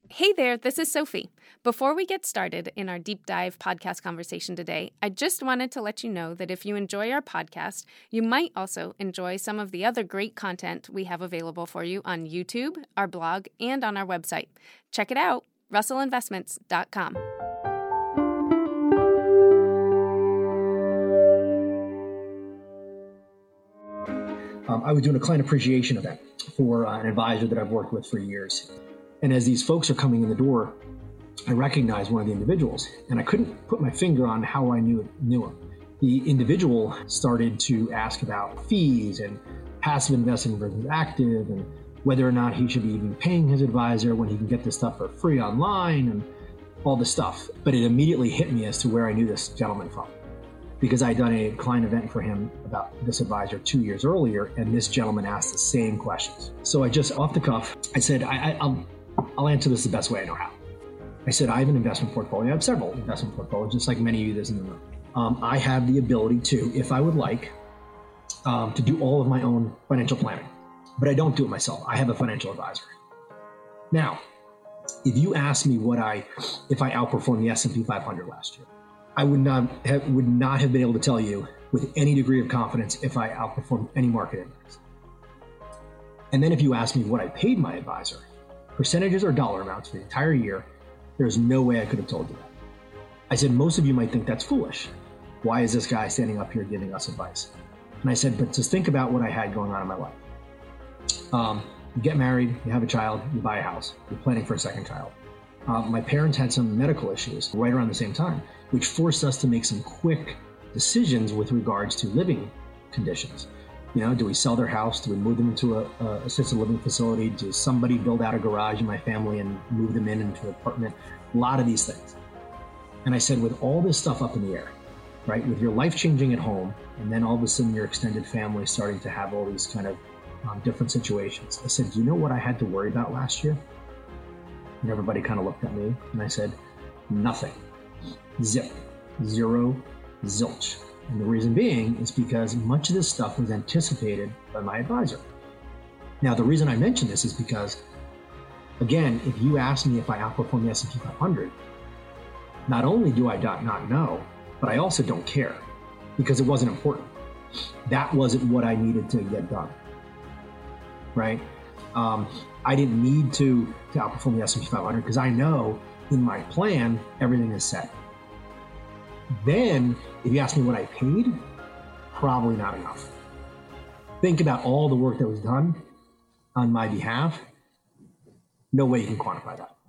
Hey there, this is Sophie. Before we get started in our deep dive podcast conversation today, I just wanted to let you know that if you enjoy our podcast, you might also enjoy some of the other great content we have available for you on YouTube, our blog, and on our website. Check it out, russellinvestments.com. I was doing a client appreciation event for an advisor that I've worked with for years. And as these folks are coming in the door, I recognized one of the individuals, and I couldn't put my finger on how I knew him. The individual started to ask about fees and passive investing versus active, and whether or not he should be even paying his advisor when he can get this stuff for free online and all this stuff. But it immediately hit me as to where I knew this gentleman from, because I had done a client event for him about this advisor 2 years earlier, and this gentleman asked the same questions. So I just, off the cuff, I said, I'll answer this the best way I know how. I said, I have an investment portfolio. I have several investment portfolios, just like many of you that's in the room. I have the ability to, if I would like, to do all of my own financial planning, but I don't do it myself. I have a financial advisor. Now, if you ask me if I outperformed the S&P 500 last year, I would not have been able to tell you with any degree of confidence if I outperformed any market index. And then if you ask me what I paid my advisor, percentages or dollar amounts for the entire year, there's no way I could have told you that. I said, most of you might think that's foolish. Why is this guy standing up here giving us advice? And I said, but just think about what I had going on in my life. You get married, you have a child, you buy a house, you're planning for a second child. My parents had some medical issues right around the same time, which forced us to make some quick decisions with regards to living conditions. You know, do we sell their house? Do we move them into a assisted living facility? Does somebody build out a garage in my family and move them into an apartment? A lot of these things. And I said, with all this stuff up in the air, right, with your life changing at home, and then all of a sudden your extended family starting to have all these kind of different situations. I said, do you know what I had to worry about last year? And everybody kind of looked at me, and I said, nothing. Zip. Zero. Zilch. And the reason being is because much of this stuff was anticipated by my advisor. Now, the reason I mention this is because, again, if you ask me if I outperform the S&P 500, not only do I not know, but I also don't care, because it wasn't important. That wasn't what I needed to get done, right? I didn't need to outperform the S&P 500 because I know in my plan, everything is set. Then, if you ask me what I paid, probably not enough. Think about all the work that was done on my behalf. No way you can quantify that.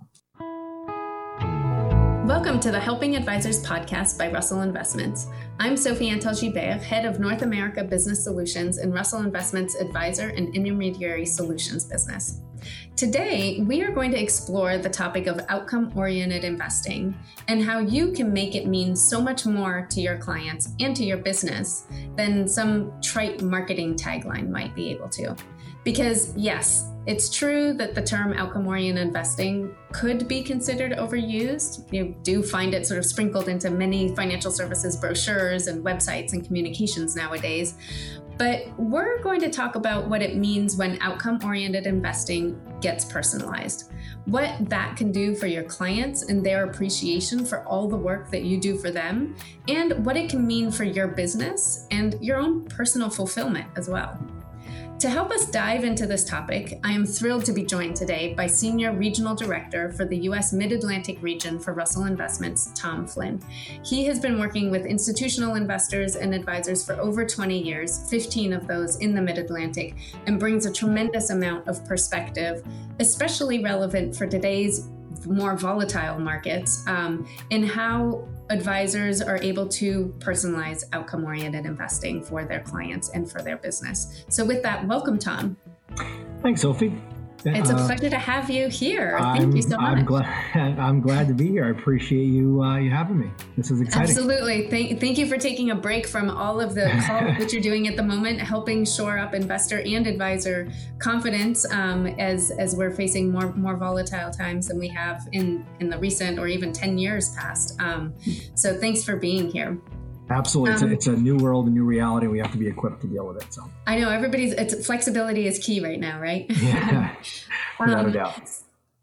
Welcome to the Helping Advisors podcast by Russell Investments. I'm Sophie Antal-Gibert, head of North America Business Solutions in Russell Investments Advisor and Intermediary Solutions business. Today, we are going to explore the topic of outcome-oriented investing and how you can make it mean so much more to your clients and to your business than some trite marketing tagline might be able to. Because yes, it's true that the term outcome-oriented investing could be considered overused. You do find it sort of sprinkled into many financial services brochures and websites and communications nowadays. But we're going to talk about what it means when outcome-oriented investing gets personalized, what that can do for your clients and their appreciation for all the work that you do for them, and what it can mean for your business and your own personal fulfillment as well. To help us dive into this topic, I am thrilled to be joined today by Senior Regional Director for the U.S. Mid-Atlantic region for Russell Investments, Tom Flynn. He has been working with institutional investors and advisors for over 20 years, 15 of those in the Mid-Atlantic, and brings a tremendous amount of perspective, especially relevant for today's more volatile markets, in how advisors are able to personalize outcome-oriented investing for their clients and for their business. So with that, welcome, Tom. Thanks, Sophie. It's a pleasure to have you here. Thank you so much. I'm glad to be here. I appreciate you having me. This is exciting. Absolutely. Thank you for taking a break from all of the calls that you're doing at the moment, helping shore up investor and advisor confidence as we're facing more volatile times than we have in the recent or even 10 years past. So thanks for being here. Absolutely. It's a new world, a new reality. We have to be equipped to deal with it. So I know flexibility is key right now, right? Yeah, without a doubt.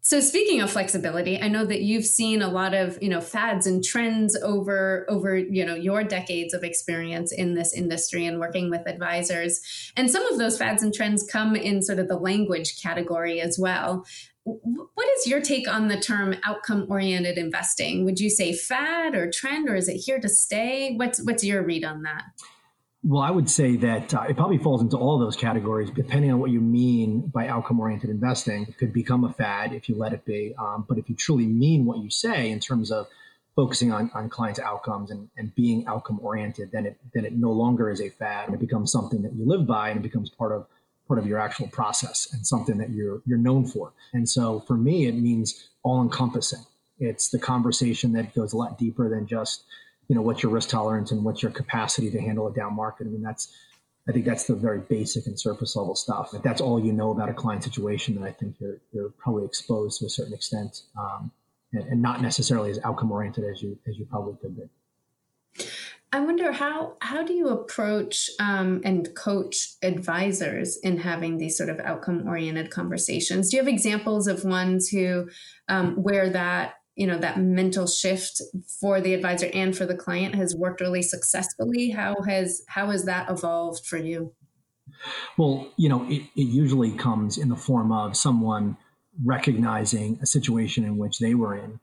So speaking of flexibility, I know that you've seen a lot of, fads and trends over, your decades of experience in this industry and working with advisors. And some of those fads and trends come in sort of the language category as well. What is your take on the term outcome-oriented investing? Would you say fad or trend, or is it here to stay? What's your read on that? Well, I would say that it probably falls into all of those categories, depending on what you mean by outcome-oriented investing. It could become a fad if you let it be. But if you truly mean what you say in terms of focusing on clients' outcomes and being outcome-oriented, then it no longer is a fad. And it becomes something that you live by, and it becomes part of your actual process and something that you're known for. And so for me, it means all-encompassing. It's the conversation that goes a lot deeper than just what's your risk tolerance and what's your capacity to handle a down market. I mean, I think that's the very basic and surface level stuff. If that's all you know about a client situation, then I think you're probably exposed to a certain extent, and not necessarily as outcome oriented as you probably could be. I wonder how do you approach and coach advisors in having these sort of outcome oriented conversations? Do you have examples of ones who where that that mental shift for the advisor and for the client has worked really successfully? How has that evolved for you? Well, it usually comes in the form of someone recognizing a situation in which they were in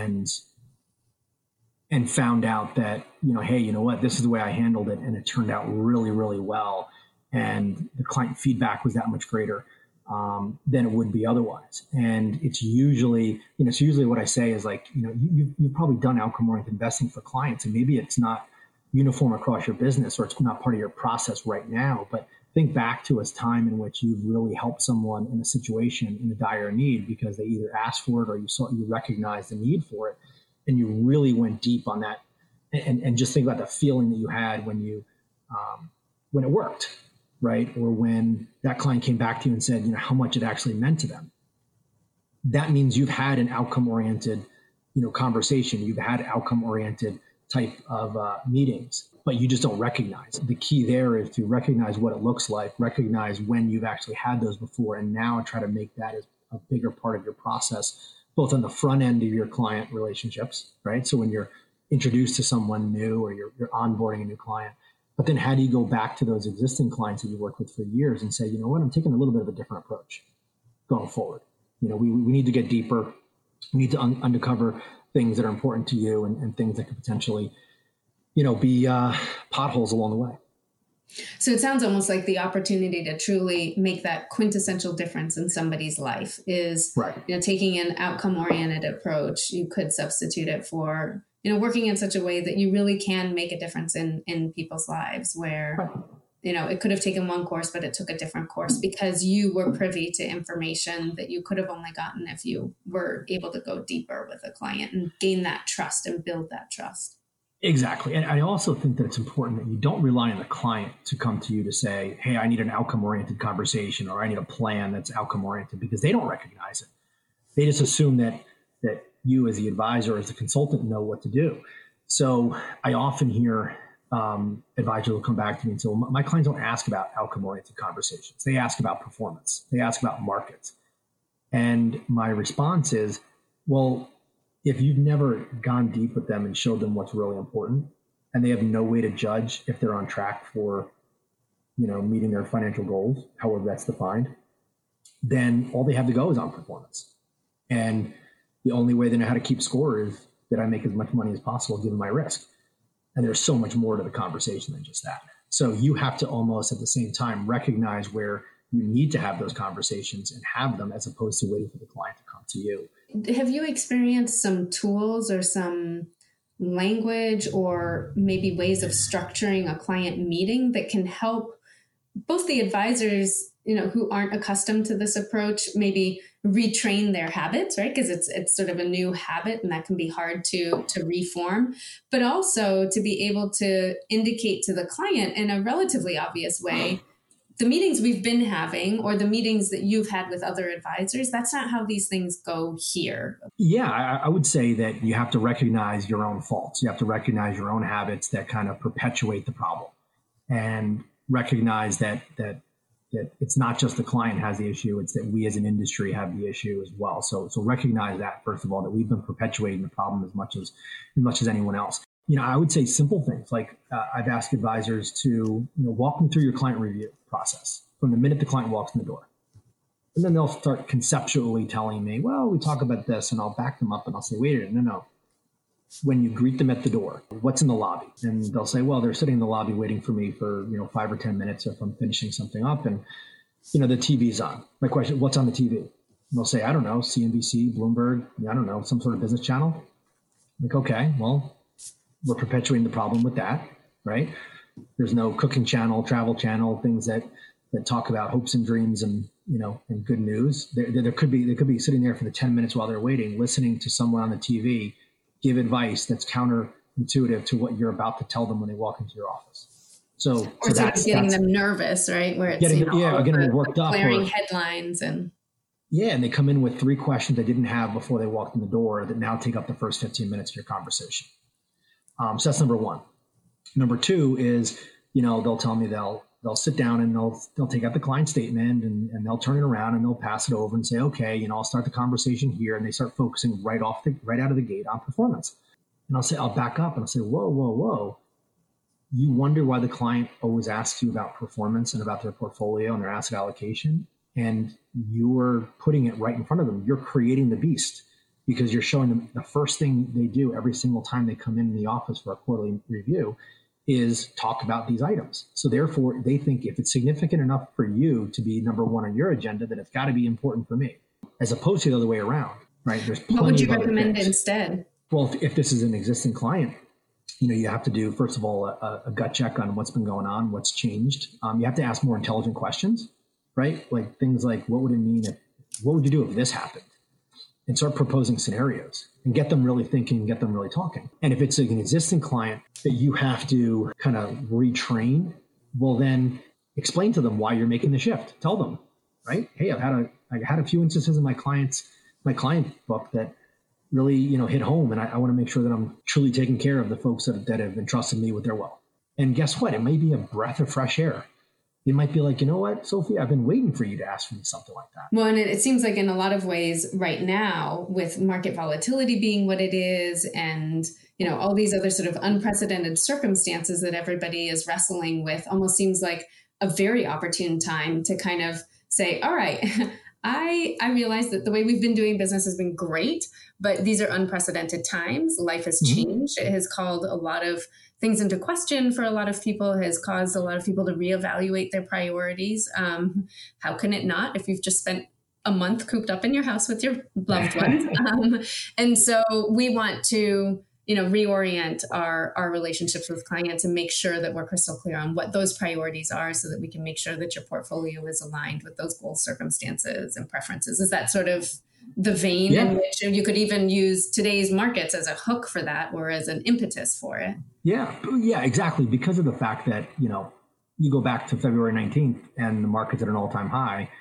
and found out that, hey, you know what, this is the way I handled it, and it turned out really, really well. And the client feedback was that much greater than it would be otherwise. And it's usually what I say is like, you've probably done outcome-oriented investing for clients, and maybe it's not uniform across your business, or it's not part of your process right now, but think back to a time in which you've really helped someone in a situation in a dire need because they either asked for it or you recognized the need for it, and you really went deep on that. And just think about the feeling that you had when it worked. Right? Or when that client came back to you and said, how much it actually meant to them. That means you've had an outcome-oriented, conversation. You've had outcome-oriented type of meetings, but you just don't recognize it. The key there is to recognize what it looks like, recognize when you've actually had those before, and now try to make that as a bigger part of your process, both on the front end of your client relationships, right? So when you're introduced to someone new or you're onboarding a new client, but then how do you go back to those existing clients that you worked with for years and say, you know what, I'm taking a little bit of a different approach going forward. We need to get deeper. We need to uncover things that are important to you and things that could potentially, be potholes along the way. So it sounds almost like the opportunity to truly make that quintessential difference in somebody's life is, right. Taking an outcome-oriented approach. You could substitute it for working in such a way that you really can make a difference in people's lives where, it could have taken one course, but it took a different course because you were privy to information that you could have only gotten if you were able to go deeper with a client and gain that trust and build that trust. Exactly. And I also think that it's important that you don't rely on the client to come to you to say, hey, I need an outcome-oriented conversation, or I need a plan that's outcome-oriented, because they don't recognize it. They just assume that you as the advisor, as the consultant, know what to do. So I often hear advisors will come back to me and say, well, my clients don't ask about outcome-oriented conversations. They ask about performance. They ask about markets. And my response is, well, if you've never gone deep with them and showed them what's really important, and they have no way to judge if they're on track for, meeting their financial goals, however that's defined, then all they have to go is on performance. And the only way they know how to keep score is that I make as much money as possible given my risk. And there's so much more to the conversation than just that. So you have to almost at the same time recognize where you need to have those conversations and have them, as opposed to waiting for the client to come to you. Have you experienced some tools or some language or maybe ways of structuring a client meeting that can help both the advisors, who aren't accustomed to this approach, maybe retrain their habits, right? Because it's sort of a new habit and that can be hard to reform, but also to be able to indicate to the client in a relatively obvious way, the meetings we've been having or the meetings that you've had with other advisors, that's not how these things go here. Yeah, I would say that you have to recognize your own faults. You have to recognize your own habits that kind of perpetuate the problem, and recognize that that it's not just the client has the issue, it's that we as an industry have the issue as well. So recognize that, first of all, that we've been perpetuating the problem as much as anyone else. I would say simple things like I've asked advisors to walk me through your client review process from the minute the client walks in the door. And then they'll start conceptually telling me, well, we talk about this, and I'll back them up and I'll say, wait a minute, no. When you greet them at the door, what's in the lobby? And they'll say, well, they're sitting in the lobby waiting for me for 5 or 10 minutes if I'm finishing something up, and the TV's on. My question, what's on the TV? And they'll say, I don't know, CNBC, Bloomberg, I don't know, some sort of business channel. I'm like, okay, well, we're perpetuating the problem with that, right? There's no cooking channel, travel channel, things that talk about hopes and dreams and and good news. They could be sitting there for the 10 minutes while they're waiting, listening to someone on the TV give advice that's counterintuitive to what you're about to tell them when they walk into your office. So that's getting them nervous, right? Where it's getting them worked up, glaring headlines and and they come in with 3 questions they didn't have before they walked in the door that now take up the first 15 minutes of your conversation. So that's number 1. Number 2 is they'll tell me they'll sit down and they'll take out the client statement and they'll turn it around and they'll pass it over and say, okay, I'll start the conversation here. And they start focusing right out of the gate on performance. And I'll back up and I'll say, whoa. You wonder why the client always asks you about performance and about their portfolio and their asset allocation. And you're putting it right in front of them. You're creating the beast because you're showing them the first thing they do every single time they come in the office for a quarterly review is talk about these items. So therefore, they think if it's significant enough for you to be number 1 on your agenda, then it's got to be important for me, as opposed to the other way around, right? There's plenty. What would you recommend instead? Well, if this is an existing client, you have to do, first of all, a gut check on what's been going on, what's changed. You have to ask more intelligent questions, right? Like things like, what would it mean what would you do if this happened? And start proposing scenarios and get them really thinking, get them really talking. And if it's an existing client that you have to kind of retrain, well, then explain to them why you're making the shift. Tell them, right? Hey, I had a few instances in my client book that really, hit home. And I want to make sure that I'm truly taking care of the folks that have entrusted me with their wealth. And guess what? It may be a breath of fresh air. They might be like, you know what, Sophie, I've been waiting for you to ask me something like that. Well, and it seems like in a lot of ways right now, with market volatility being what it is, and all these other sort of unprecedented circumstances that everybody is wrestling with, almost seems like a very opportune time to kind of say, all right, I realize that the way we've been doing business has been great, but these are unprecedented times. Life has changed. It has called a lot of things into question for a lot of people, has caused a lot of people to reevaluate their priorities. How can it not if you've just spent a month cooped up in your house with your loved ones? And so we want to reorient our relationships with clients and make sure that we're crystal clear on what those priorities are so that we can make sure that your portfolio is aligned with those goals, circumstances, and preferences. Is that sort of the vein in which you could even use today's markets as a hook for that or as an impetus for it? Yeah, exactly. Because of the fact that, you go back to February 19th and the market's at an all-time high,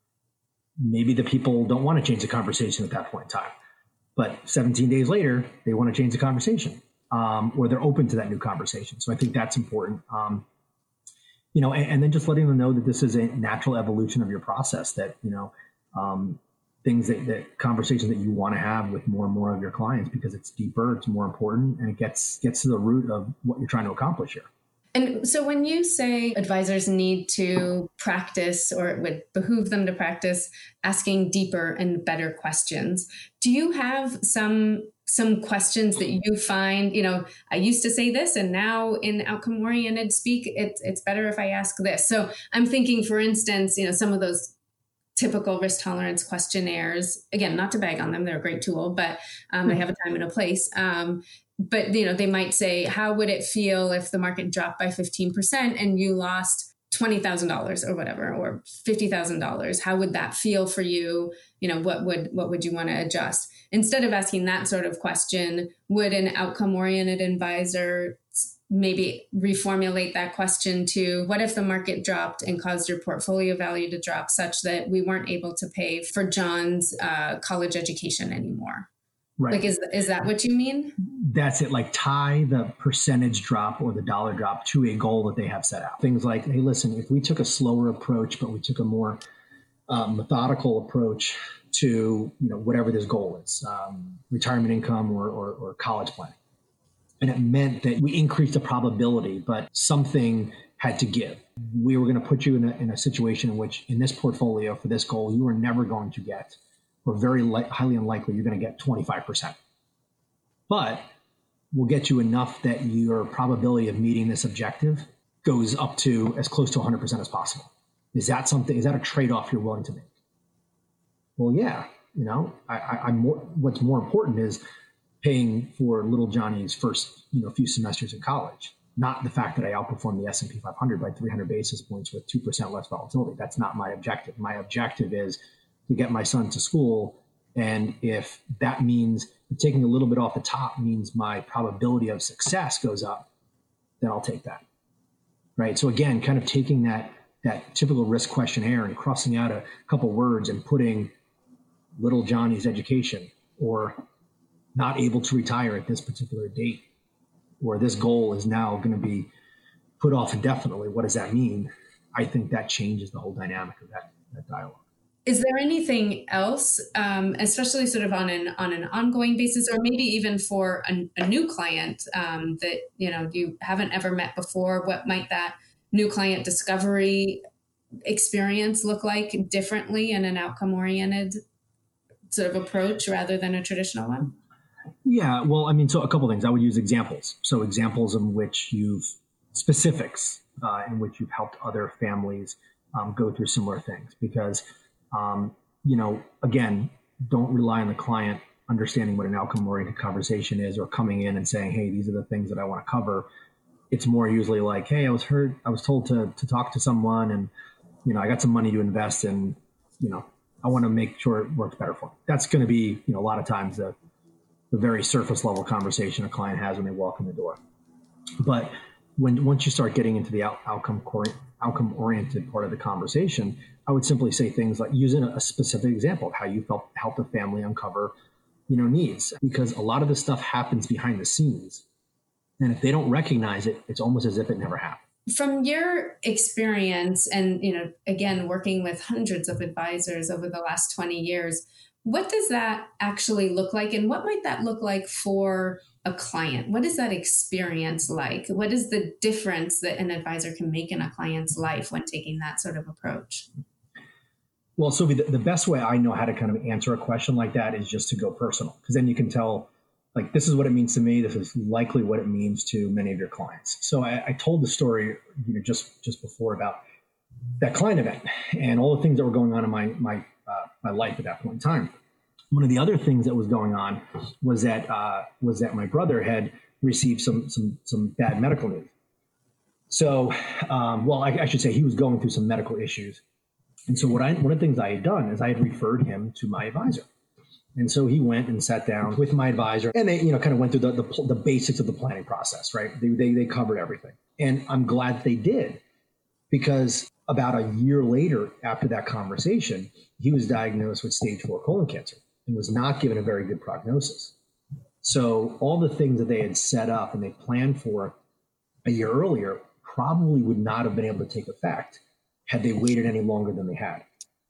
maybe the people don't want to change the conversation at that point in time. But 17 days later, they want to change the conversation, or they're open to that new conversation. So I think that's important. And then just letting them know that this is a natural evolution of your process, that, things that conversations that you want to have with more and more of your clients, because it's deeper, it's more important, and it gets to the root of what you're trying to accomplish here. And so when you say advisors need to practice, or it would behoove them to practice asking deeper and better questions, do you have some questions that you find, I used to say this, and now in outcome-oriented speak, it's better if I ask this. So I'm thinking, for instance, some of those typical risk tolerance questionnaires, again, not to bag on them, they're a great tool, but they have a time and a place. But, they might say, how would it feel if the market dropped by 15% and you lost $20,000 or whatever, or $50,000? How would that feel for you? What would you want to adjust? Instead of asking that sort of question, would an outcome-oriented advisor maybe reformulate that question to, what if the market dropped and caused your portfolio value to drop such that we weren't able to pay for John's college education anymore? Right. Like, is that what you mean? That's it. Like tie the percentage drop or the dollar drop to a goal that they have set out. Things like, hey, listen, if we took a slower approach, but we took a more methodical approach to whatever this goal is, retirement income or college planning, and it meant that we increased the probability, but something had to give. We were going to put you in a situation in which, in this portfolio for this goal, you are never going to get, or very highly unlikely, you're going to get 25%. But we'll get you enough that your probability of meeting this objective goes up to as close to 100% as possible. Is that a trade-off you're willing to make? Well, yeah. What's more important is paying for little Johnny's first, few semesters in college, not the fact that I outperformed the S&P 500 by 300 basis points with 2% less volatility. That's not my objective. My objective is to get my son to school. And if that means taking a little bit off the top means my probability of success goes up, then I'll take that. Right. So again, kind of taking that typical risk questionnaire and crossing out a couple words and putting little Johnny's education, or not able to retire at this particular date, or this goal is now going to be put off indefinitely. What does that mean? I think that changes the whole dynamic of that dialogue. Is there anything else, especially sort of on an ongoing basis, or maybe even for a new client that you haven't ever met before? What might that new client discovery experience look like differently in an outcome-oriented sort of approach rather than a traditional one? Yeah, well, so a couple of things. I would use examples. So examples in which specifics in which you've helped other families go through similar things. Because, again, don't rely on the client understanding what an outcome-oriented conversation is, or coming in and saying, hey, these are the things that I want to cover. It's more usually like, hey, I was told to talk to someone, and, I got some money to invest in, I want to make sure it works better for me. That's going to be, a lot of times the very surface level conversation a client has when they walk in the door. But once you start getting into the outcome oriented part of the conversation, I would simply say things like using a specific example of how you helped a family uncover, needs, because a lot of this stuff happens behind the scenes. And if they don't recognize it, it's almost as if it never happened. From your experience and, again, working with hundreds of advisors over the last 20 years, what does that actually look like? And what might that look like for a client? What is that experience like? What is the difference that an advisor can make in a client's life when taking that sort of approach? Well, Sophie, the best way I know how to kind of answer a question like that is just to go personal, because then you can tell, like, this is what it means to me. This is likely what it means to many of your clients. So I told the story, just before about that client event and all the things that were going on in my life at that point in time. One of the other things that was going on was that my brother had received some bad medical news. So, I should say he was going through some medical issues. And so one of the things I had done is I had referred him to my advisor. And so he went and sat down with my advisor, and they, kind of went through the basics of the planning process, right? They covered everything. And I'm glad they did, because about a year later after that conversation, he was diagnosed with stage 4 colon cancer and was not given a very good prognosis. So all the things that they had set up and they planned for a year earlier probably would not have been able to take effect had they waited any longer than they had,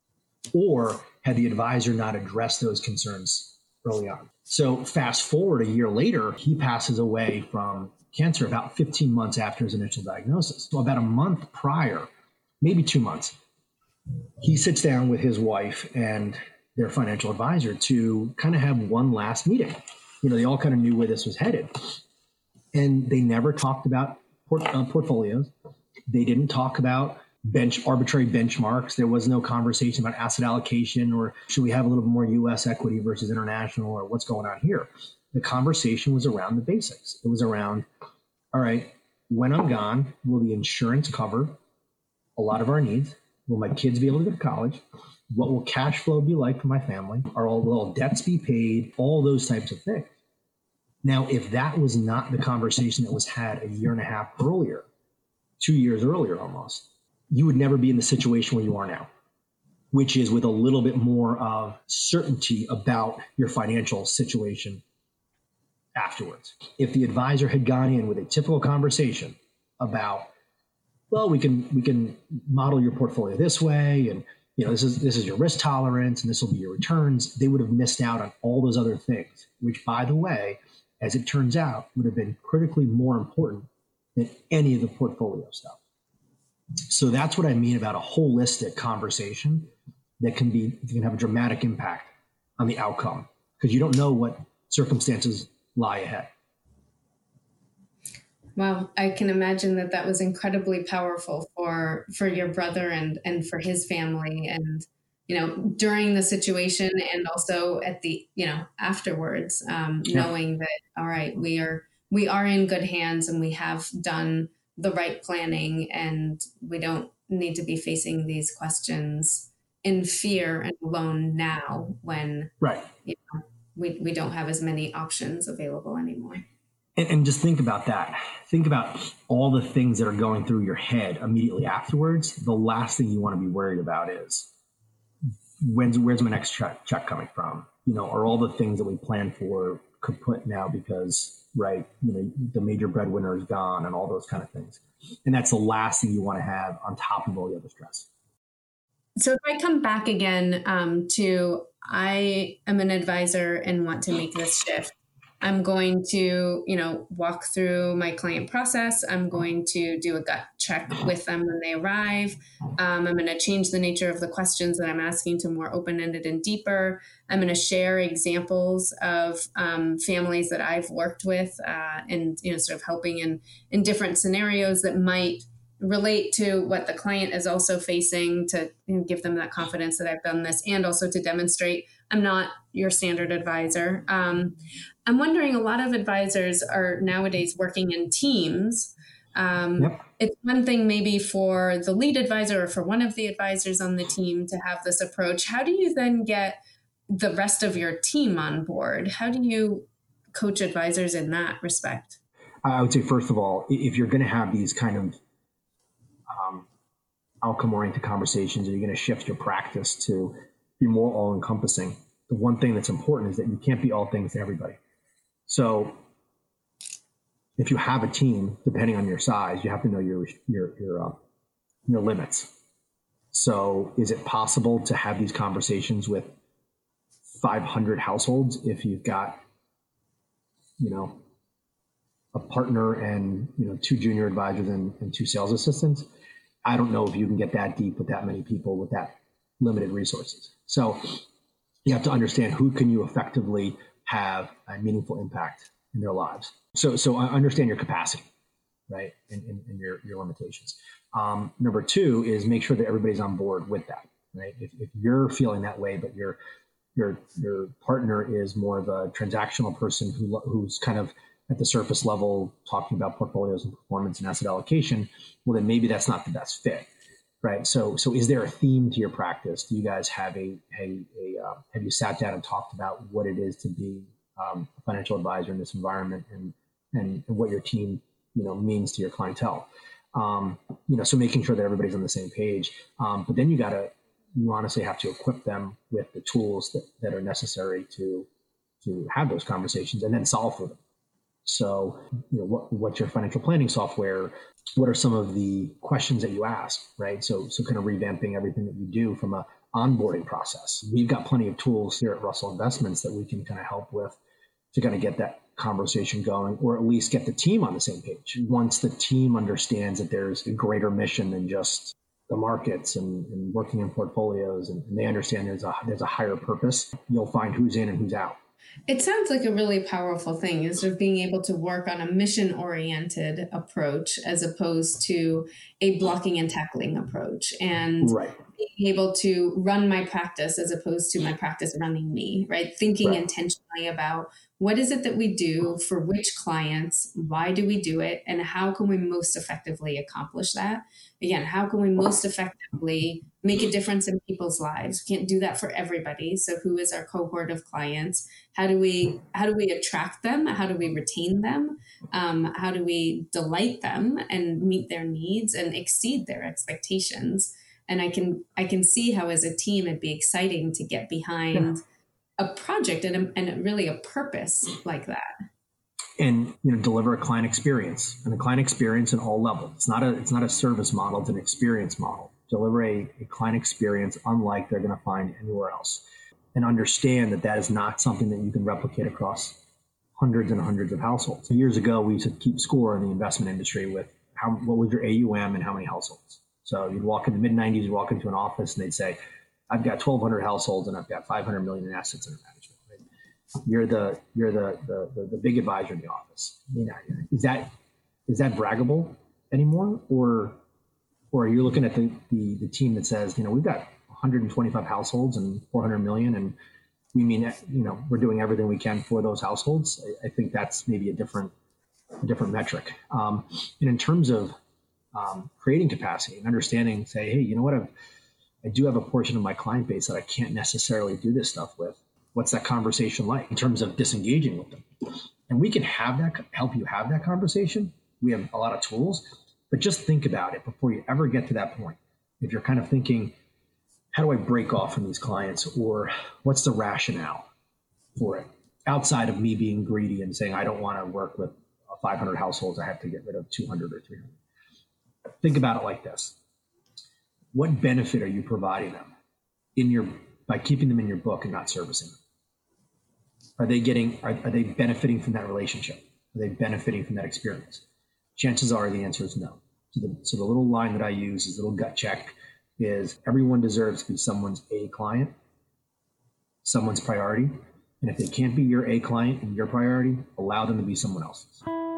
or had the advisor not addressed those concerns early on. So fast forward a year later, he passes away from cancer about 15 months after his initial diagnosis. So about a month prior, maybe 2 months, he sits down with his wife and their financial advisor to kind of have one last meeting. They all kind of knew where this was headed. And they never talked about portfolios. They didn't talk about arbitrary benchmarks. There was no conversation about asset allocation, or should we have a little bit more U.S. equity versus international, or what's going on here. The conversation was around the basics. It was around, all right, when I'm gone, will the insurance cover a lot of our needs? Will my kids be able to go to college? What will cash flow be like for my family? Will all debts be paid? All those types of things. Now, if that was not the conversation that was had a year and a half earlier, 2 years earlier almost, you would never be in the situation where you are now. which is with a little bit more of certainty about your financial situation afterwards. If the advisor had gone in with a typical conversation about, well, we can model your portfolio this way, and this is your risk tolerance, and this will be your returns, they would have missed out on all those other things, which, by the way, as it turns out, would have been critically more important than any of the portfolio stuff. So that's what I mean about a holistic conversation that can have a dramatic impact on the outcome, because you don't know what circumstances lie ahead. Wow, I can imagine that was incredibly powerful for your brother and for his family, and during the situation, and also at the afterwards, knowing that, all right, we are in good hands, and we have done the right planning, and we don't need to be facing these questions in fear and alone now when we don't have as many options available anymore. And just think about that. Think about all the things that are going through your head immediately afterwards. The last thing you want to be worried about is where's my next check coming from? Are all the things that we planned for kaput now because the major breadwinner is gone, and all those kind of things. And that's the last thing you want to have on top of all the other stress. So if I come back again to, I am an advisor and want to make this shift, I'm going to, walk through my client process. I'm going to do a gut check with them when they arrive. I'm going to change the nature of the questions that I'm asking to more open-ended and deeper. I'm going to share examples of families that I've worked with and, sort of helping in different scenarios that might relate to what the client is also facing, to give them that confidence that I've done this, and also to demonstrate I'm not your standard advisor. I'm wondering, a lot of advisors are nowadays working in teams. Yep. It's one thing maybe for the lead advisor or for one of the advisors on the team to have this approach. How do you then get the rest of your team on board? How do you coach advisors in that respect? I would say, first of all, if you're going to have these kind of outcome-oriented conversations, and you're going to shift your practice to be more all-encompassing, the one thing that's important is that you can't be all things to everybody. So if you have a team, depending on your size, you have to know your limits. So is it possible to have these conversations with 500 households if you've got, a partner and, 2 junior advisors and 2 sales assistants? I don't know if you can get that deep with that many people with that limited resources. So you have to understand who can you effectively have a meaningful impact in their lives. So I understand your capacity, right, and your limitations. Number 2 is make sure that everybody's on board with that, right? If you're feeling that way, but your partner is more of a transactional person who's kind of at the surface level talking about portfolios and performance and asset allocation, well, then maybe that's not the best fit, right? So is there a theme to your practice? Do you guys have have you sat down and talked about what it is to be a financial advisor in this environment, and what your team, means to your clientele? So making sure that everybody's on the same page. But then you honestly have to equip them with the tools that are necessary to have those conversations and then solve for them. So, what's your financial planning software? What are some of the questions that you ask, right? So kind of revamping everything that you do from a onboarding process. We've got plenty of tools here at Russell Investments that we can kind of help with to kind of get that conversation going, or at least get the team on the same page. Once the team understands that there's a greater mission than just the markets and working in portfolios, and they understand there's a higher purpose, you'll find who's in and who's out. It sounds like a really powerful thing, is sort of being able to work on a mission-oriented approach as opposed to a blocking and tackling approach, and being able to run my practice as opposed to my practice running me, right? Thinking intentionally about what is it that we do for which clients, why do we do it, and how can we most effectively accomplish that? Again, how can we most effectively make a difference in people's lives? We can't do that for everybody. So who is our cohort of clients? How do we attract them? How do we retain them? How do we delight them and meet their needs and exceed their expectations? And I can see how as a team it'd be exciting to get behind a project and really a purpose like that. And deliver a client experience, and a client experience in all levels. It's not a service model, it's an experience model. Deliver a client experience unlike they're going to find anywhere else, and understand that is not something that you can replicate across hundreds and hundreds of households. So years ago, we used to keep score in the investment industry with what was your AUM and how many households. So you'd walk in the mid-90s, you'd walk into an office and they'd say, I've got 1,200 households and I've got 500 million in assets under management. You're the big advisor in the office. Is that braggable anymore, or are you looking at the team that says, we've got 125 households and 400 million, and we mean we're doing everything we can for those households? I think that's maybe a different metric. And in terms of creating capacity and understanding, say, hey, you know what, I do have a portion of my client base that I can't necessarily do this stuff with. What's that conversation like in terms of disengaging with them? And we can help you have that conversation. We have a lot of tools, but just think about it before you ever get to that point. If you're kind of thinking, how do I break off from these clients, or what's the rationale for it? Outside of me being greedy and saying, I don't want to work with 500 households, I have to get rid of 200 or 300. Think about it like this. What benefit are you providing them by keeping them in your book and not servicing them? Are they benefiting from that relationship? Are they benefiting from that experience? Chances are the answer is no. So the little line that I use, is a little gut check, is everyone deserves to be someone's A client, someone's priority. And if they can't be your A client and your priority, allow them to be someone else's.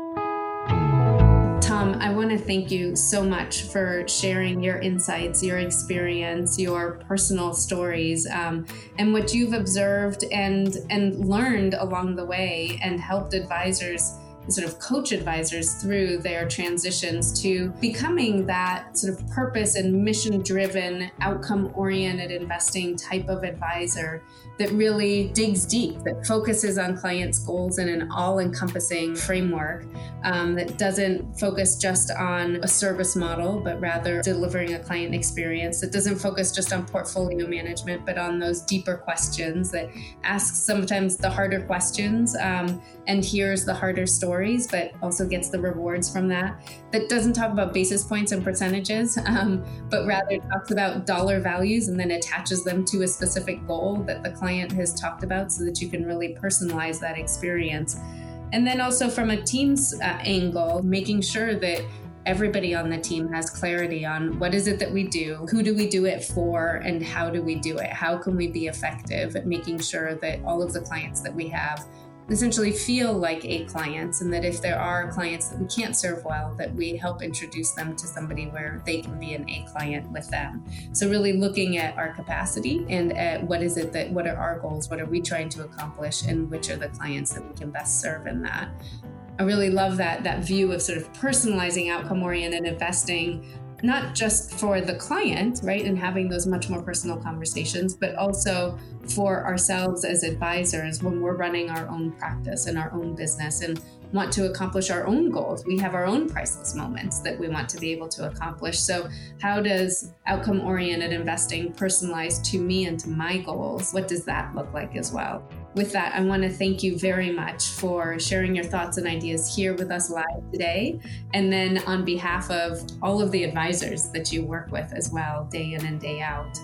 Tom, I want to thank you so much for sharing your insights, your experience, your personal stories, and what you've observed and learned along the way, and helped advisors, sort of coach advisors through their transitions to becoming that sort of purpose and mission-driven, outcome-oriented investing type of advisor that really digs deep, that focuses on clients' goals in an all-encompassing framework, that doesn't focus just on a service model, but rather delivering a client experience, that doesn't focus just on portfolio management, but on those deeper questions, that asks sometimes the harder questions, and hears the harder stories, but also gets the rewards from that doesn't talk about basis points and percentages, but rather talks about dollar values and then attaches them to a specific goal that the client has talked about, so that you can really personalize that experience. And then also from a team's angle, making sure that everybody on the team has clarity on what is it that we do, who do we do it for, and how do we do it? How can we be effective at making sure that all of the clients that we have essentially feel like A clients, and that if there are clients that we can't serve well, that we help introduce them to somebody where they can be an A client with them. So really looking at our capacity and at what are our goals, what are we trying to accomplish, and which are the clients that we can best serve in that. I really love that view of sort of personalizing outcome-oriented investing, not just for the client, right, and having those much more personal conversations, but also for ourselves as advisors when we're running our own practice and our own business and want to accomplish our own goals. We have our own priceless moments that we want to be able to accomplish. So how does outcome-oriented investing personalize to me and to my goals? What does that look like as well? With that, I want to thank you very much for sharing your thoughts and ideas here with us live today. And then on behalf of all of the advisors that you work with as well, day in and day out,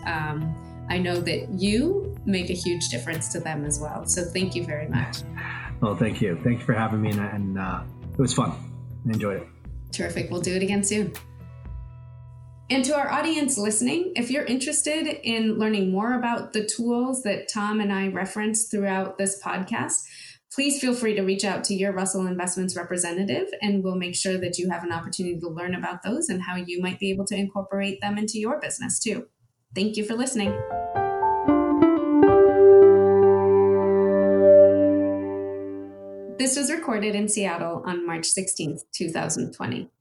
I know that you make a huge difference to them as well. So thank you very much. Well, thank you. Thank you for having me. And it was fun. I enjoyed it. Terrific. We'll do it again soon. And to our audience listening, if you're interested in learning more about the tools that Tom and I referenced throughout this podcast, please feel free to reach out to your Russell Investments representative, and we'll make sure that you have an opportunity to learn about those and how you might be able to incorporate them into your business too. Thank you for listening. This was recorded in Seattle on March 16th, 2020.